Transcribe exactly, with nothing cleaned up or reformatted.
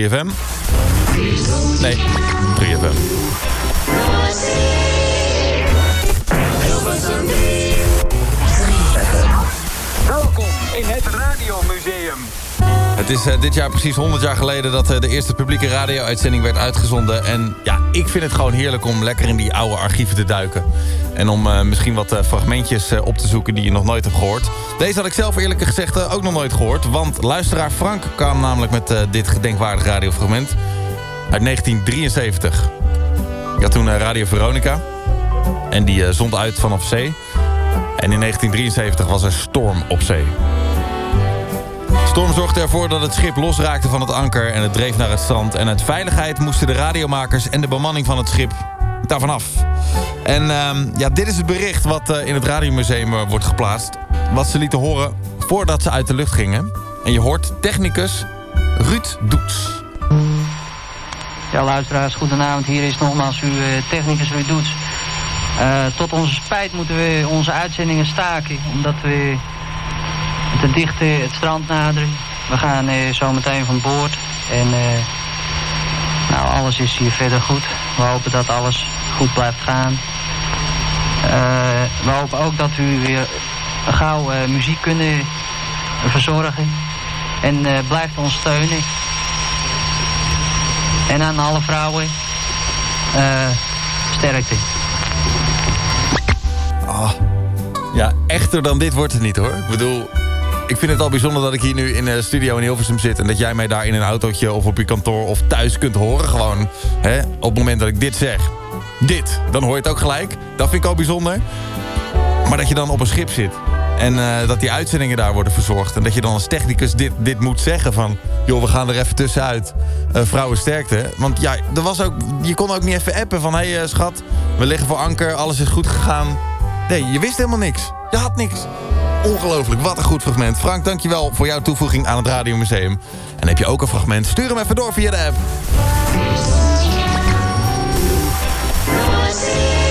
drie F M. Nee, drie F M. Welkom in het Radiomuseum. Het is uh, dit jaar precies honderd jaar geleden dat uh, de eerste publieke radio-uitzending werd uitgezonden. En ja, ik vind het gewoon heerlijk om lekker in die oude archieven te duiken. En om uh, misschien wat uh, fragmentjes uh, op te zoeken die je nog nooit hebt gehoord. Deze had ik zelf eerlijk gezegd uh, ook nog nooit gehoord. Want luisteraar Frank kwam namelijk met uh, dit gedenkwaardig radiofragment uit negentien drieënzeventig. Ik had toen uh, Radio Veronica. En die uh, zond uit vanaf zee. En in negentien drieënzeventig was er storm op zee. Storm zorgde ervoor dat het schip losraakte van het anker en het dreef naar het strand. En uit veiligheid moesten de radiomakers en de bemanning van het schip daarvan af. En uh, ja, dit is het bericht wat uh, in het Radiomuseum uh, wordt geplaatst. Wat ze lieten horen voordat ze uit de lucht gingen. En je hoort technicus Ruud Doets. Ja, luisteraars, goedenavond. Hier is nogmaals uw uh, technicus Ruud Doets. Uh, tot onze spijt moeten we onze uitzendingen staken, omdat we te dicht uh, het strand naderen. We gaan uh, zo meteen van boord en uh, nou, alles is hier verder goed. We hopen dat alles goed blijft gaan. Uh, we hopen ook dat we weer gauw uh, muziek kunnen verzorgen en uh, blijft ons steunen. En aan alle vrouwen, uh, sterkte. Oh, ja, echter dan dit wordt het niet hoor. Ik bedoel, ik vind het al bijzonder dat ik hier nu in de studio in Hilversum zit en dat jij mij daar in een autootje of op je kantoor of thuis kunt horen. Gewoon, hè, op het moment dat ik dit zeg. Dit, dan hoor je het ook gelijk. Dat vind ik al bijzonder. Maar dat je dan op een schip zit en uh, dat die uitzendingen daar worden verzorgd. En dat je dan als technicus dit, dit moet zeggen van, joh, we gaan er even tussenuit. Uh, vrouwen sterkte. Want ja, er was ook, je kon ook niet even appen van, hé hey, uh, schat, we liggen voor anker, alles is goed gegaan. Nee, je wist helemaal niks. Je had niks. Ongelooflijk, wat een goed fragment. Frank, dankjewel voor jouw toevoeging aan het Radiomuseum. En heb je ook een fragment? Stuur hem even door via de app.